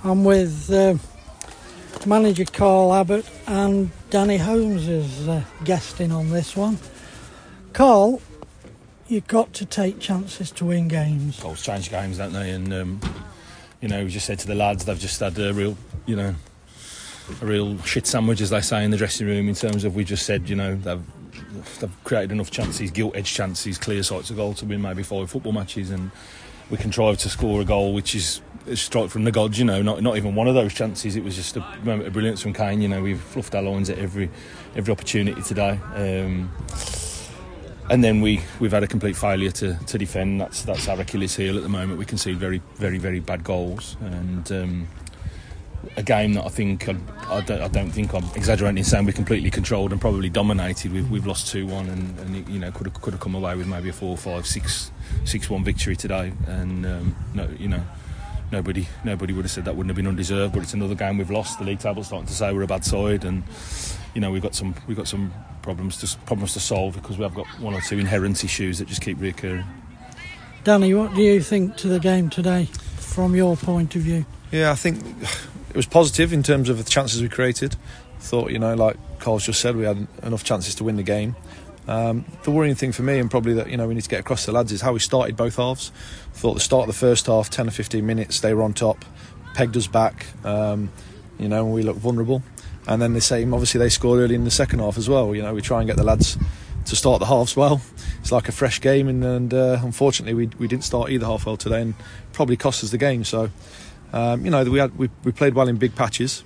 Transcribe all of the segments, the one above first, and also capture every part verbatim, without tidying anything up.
I'm with uh, manager Carl Abbott and Danny Holmes is uh, guesting on this one. Carl, you've got to take chances to win games. Goals change games, don't they? And um, you know, we just said to the lads, they've just had a real, you know, a real shit sandwich, as they say in the dressing room. In terms of, we just said, you know, they've they've created enough chances, gilt-edged chances, clear sights of goal to win maybe five football matches, and we contrived to score a goal which is a strike from the gods. You know, not not even one of those chances. It was just a moment of brilliance from Kane. You know, we've fluffed our lines at every every opportunity today. Um, And then we, we've had a complete failure to, to defend. That's that's our Achilles heel at the moment. We concede very, very, very bad goals. And um, a game that I think, I, I, don't, I don't think I'm exaggerating in saying we completely controlled and probably dominated. We've, we've lost two one and, and it, you know, could have could have come away with maybe a four, five, six, six one victory today. And, um, no, you know, nobody nobody would have said that wouldn't have been undeserved. But it's another game we've lost. The league table's starting to say we're a bad side. And, you know, we've got some we've got some... problems to problems to solve because we have got one or two inherent issues that just keep reoccurring. Danny, what do you think to the game today from your point of view? Yeah, I think it was positive in terms of the chances we created. Thought, you know, like Carl's just said, we had enough chances to win the game. Um, the worrying thing for me, and probably that, you know, we need to get across to the lads, is how we started both halves. Thought the start of the first half, ten or fifteen minutes, they were on top, pegged us back, um, you know, and we looked vulnerable. And then the same, obviously they scored early in the second half as well. You know, we try and get the lads to start the halves well. It's like a fresh game, and, and uh, unfortunately we we didn't start either half well today, and probably cost us the game. So, um, you know, we had we, we played well in big patches.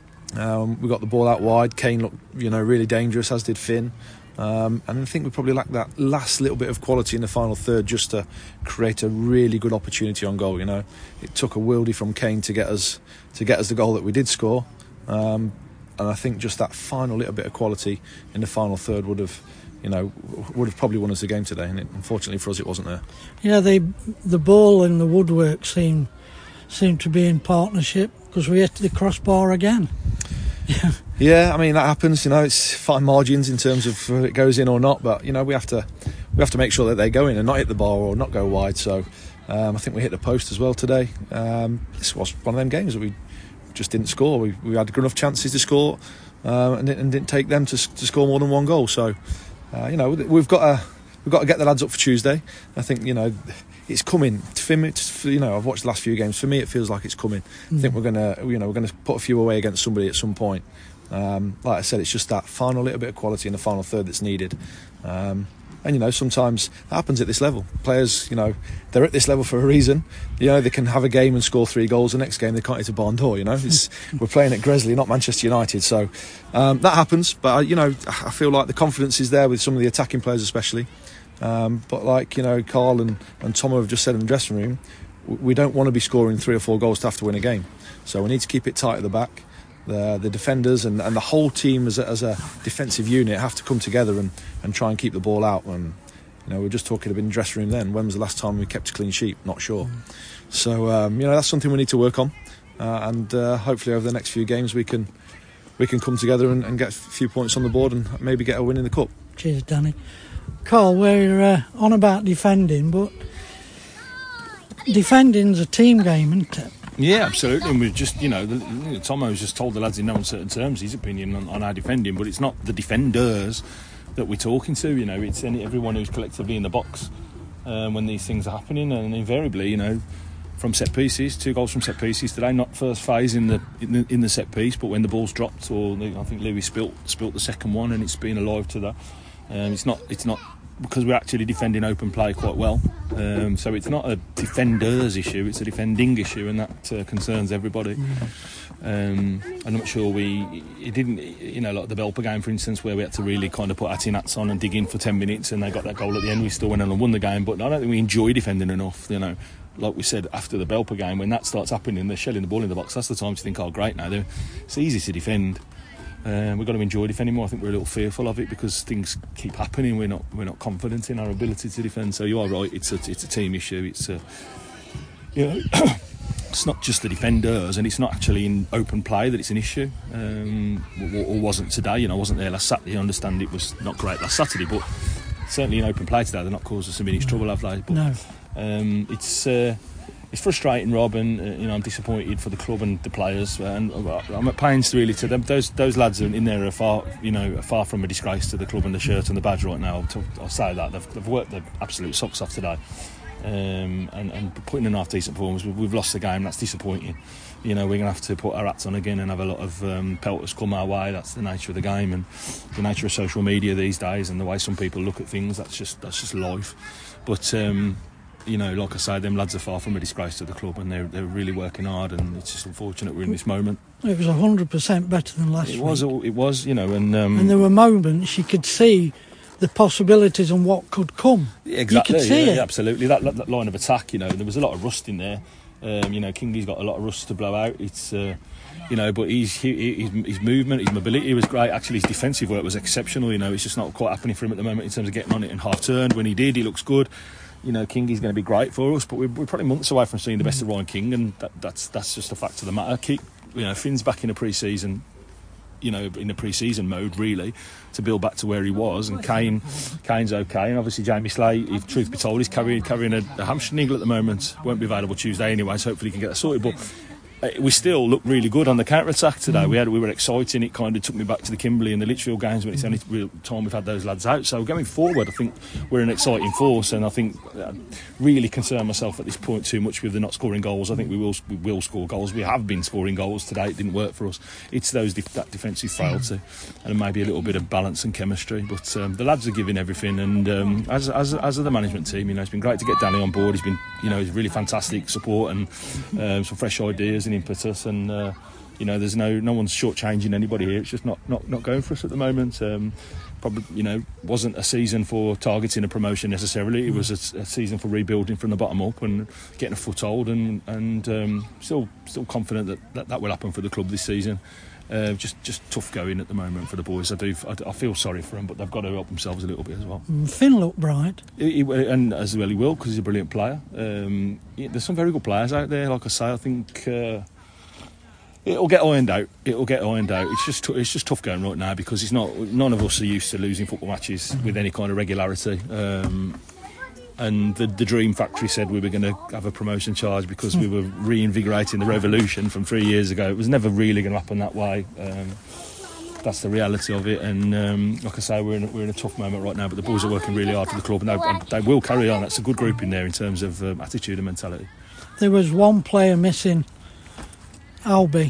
Um, we got the ball out wide. Kane looked, you know, really dangerous, as did Finn. Um, and I think we probably lacked that last little bit of quality in the final third just to create a really good opportunity on goal. You know, it took a worldie from Kane to get us to get us the goal that we did score. Um, And I think just that final little bit of quality in the final third would have, you know, would have probably won us the game today. And it, unfortunately for us, it wasn't there. Yeah, the the ball and the woodwork seemed seemed to be in partnership because we hit the crossbar again. Yeah. Yeah, I mean that happens. You know, it's fine margins in terms of whether it goes in or not. But you know, we have to we have to make sure that they go in and not hit the bar or not go wide. So um, I think we hit the post as well today. Um, this was one of them games that we just didn't score. We, we had enough chances to score, uh, and, and didn't take them to, to score more than one goal. So, uh, you know, we've got to we've got to get the lads up for Tuesday. I think, you know, it's coming. For me, it's, you know, I've watched the last few games. For me, it feels like it's coming. Mm. I think we're gonna, you know, we're gonna put a few away against somebody at some point. Um, like I said, it's just that final little bit of quality in the final third that's needed. Um, And, you know, sometimes it happens at this level. Players, you know, they're at this level for a reason. You know, they can have a game and score three goals. The next game, they can't hit a barn door, you know. It's, we're playing at Gresley, not Manchester United. So um, that happens. But, you know, I feel like the confidence is there with some of the attacking players especially. Um, but like, you know, Carl and, and Tom have just said in the dressing room, we don't want to be scoring three or four goals to have to win a game. So we need to keep it tight at the back. The, the defenders and, and the whole team as a, as a defensive unit have to come together and, and try and keep the ball out. And you know, we were just talking about in the dressing room then, when was the last time we kept a clean sheet? Not sure. Mm. So um, you know, that's something we need to work on, uh, and uh, hopefully over the next few games we can we can come together and, and get a few points on the board and maybe get a win in the cup. Cheers, Danny. Carl, we're uh, on about defending, but defending's a team game, isn't it? Yeah, absolutely. And we've just, you know, the, you know, Tomo's just told the lads in no uncertain terms his opinion on, on our defending, but it's not the defenders that we're talking to. You know, it's any, everyone who's collectively in the box um, when these things are happening, and invariably, you know, from set pieces, two goals from set pieces today. Not first phase in the in the, in the set piece, but when the ball's dropped, or the, I think Lewis spilt spilt the second one, and it's been alive to that. Um, it's not it's not. Because we're actually defending open play quite well, um, so it's not a defenders issue, it's a defending issue, and that uh, concerns everybody. Um, I'm not sure we it didn't, you know, like the Belper game for instance, where we had to really kind of put our tin hats on and dig in for ten minutes, and they got that goal at the end. We still went on and won the game, but I don't think we enjoy defending enough. You know, like we said after the Belper game, when that starts happening, they're shelling the ball in the box. That's the time to think, oh great, now it's easy to defend. Uh, we've got to enjoy defending more. I think we're a little fearful of it because things keep happening. We're not we're not confident in our ability to defend. So you are right. It's a it's a team issue. It's a you know it's not just the defenders, and it's not actually in open play that it's an issue. Um, or, or wasn't today. You know, I wasn't there last Saturday. I understand it was not great last Saturday, but certainly in open play today, they're not causing us some minutes trouble, have they? But, no. Um, it's. Uh, it's frustrating, Rob, and uh, you know I'm disappointed for the club and the players, and I'm at pains really to them. Those those lads in there are far, you know, far from a disgrace to the club and the shirt and the badge right now. I'll, I'll say that they've, they've worked their absolute socks off today, um, and, and putting in half decent performance. We've, we've lost the game. That's disappointing. You know, we're going to have to put our hats on again and have a lot of um, pelters come our way. That's the nature of the game and the nature of social media these days, and the way some people look at things. That's just that's just life. But um, you know, like I say, them lads are far from a disgrace to the club, and they're they're really working hard. And it's just unfortunate we're in this moment. It was a hundred percent better than last it week. Was, it was, you know, and um, and there were moments you could see the possibilities and what could come. Exactly, you could see yeah, it. Yeah, absolutely. That, that, that line of attack, you know, there was a lot of rust in there. Um, you know, Kingley's got a lot of rust to blow out. It's, uh, you know, but he's, he, his, his movement, his mobility was great. Actually, his defensive work was exceptional. You know, it's just not quite happening for him at the moment in terms of getting on it and half turned. When he did, he looks good. You know, Kingley's going to be great for us, but we're, we're probably months away from seeing the best of Ryan King, and that, that's that's just a fact of the matter. Keep, you know, Finn's back in a pre-season. You know, in the pre-season mode, really, to build back to where he was. And Kane, Kane's okay, and obviously Jamie Slay, if truth be told, he's carrying carrying a, a hamstring niggle at the moment. Won't be available Tuesday anyway, so hopefully he can get that sorted. But uh, we still look really good on the counter attack today. We had we were exciting. It kind of took me back to the Kimberley and the Lichfield games when it's the only real time we've had those lads out. So going forward, I think we're an exciting force, and I think I really concern myself at this point too much with the not scoring goals. I think we will we will score goals. We have been scoring goals today. It didn't work for us. It's those that defensive frailty and maybe a little bit of balance and chemistry. But um, the lads are giving everything, and um, as as as are the management team. You know, it's been great to get Danny on board. He's been, you know, he's really fantastic support and um, some fresh ideas and impetus, and uh, you know, there's no no one's shortchanging anybody here. It's just not not, not going for us at the moment. Um, probably, you know, wasn't a season for targeting a promotion necessarily. It was a, a season for rebuilding from the bottom up and getting a foothold, and and um, still still confident that, that that will happen for the club this season. Uh, just just tough going at the moment for the boys. I do I, I feel sorry for them, but they've got to help themselves a little bit as well. Finn looked bright, he, he, and as well he will, because he's a brilliant player. Um, yeah, there's some very good players out there. Like I say, I think uh, it'll get ironed out. It'll get ironed out. It's just it's just tough going right now because it's not. None of us are used to losing football matches with any kind of regularity. Um, And the, the Dream Factory said we were going to have a promotion charge because we were reinvigorating the revolution from three years ago. It was never really going to happen that way. Um, that's the reality of it. And um, like I say, we're in, a, we're in a tough moment right now, but the boys are working really hard for the club, and they, and they will carry on. That's a good group in there in terms of um, attitude and mentality. There was one player missing, Albie.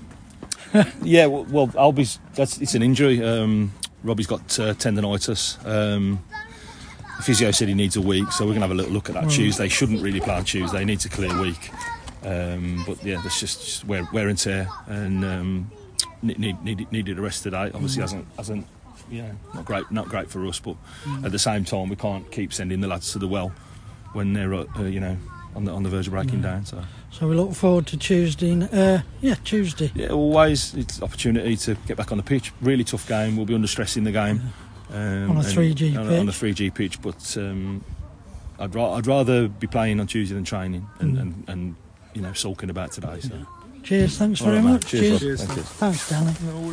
yeah, well, well Albie's that's it's an injury. Um, Robbie's got uh, tendonitis. Um, The physio said he needs a week, so we're going to have a little look at that. Mm. Tuesday shouldn't really play on Tuesday. He needs a clear week. Um, but yeah, that's just, just wear, wear and tear, and um, need, need, needed a rest today. Obviously, mm. hasn't hasn't you know not great not great for us. But mm. at the same time, we can't keep sending the lads to the well when they're uh, you know on the on the verge of breaking mm. down. So. So we look forward to Tuesday. Uh, yeah, Tuesday. Yeah, always it's an opportunity to get back on the pitch. Really tough game. We'll be under stress in the game. Yeah. Um, on a three G on, pitch. On a three G pitch, but um, I'd, ra- I'd rather be playing on Tuesday than training and, mm. and, and you know sulking about today. So. Cheers, thanks All very right, much. Cheers. Cheers. Thank you. Thanks, Danny.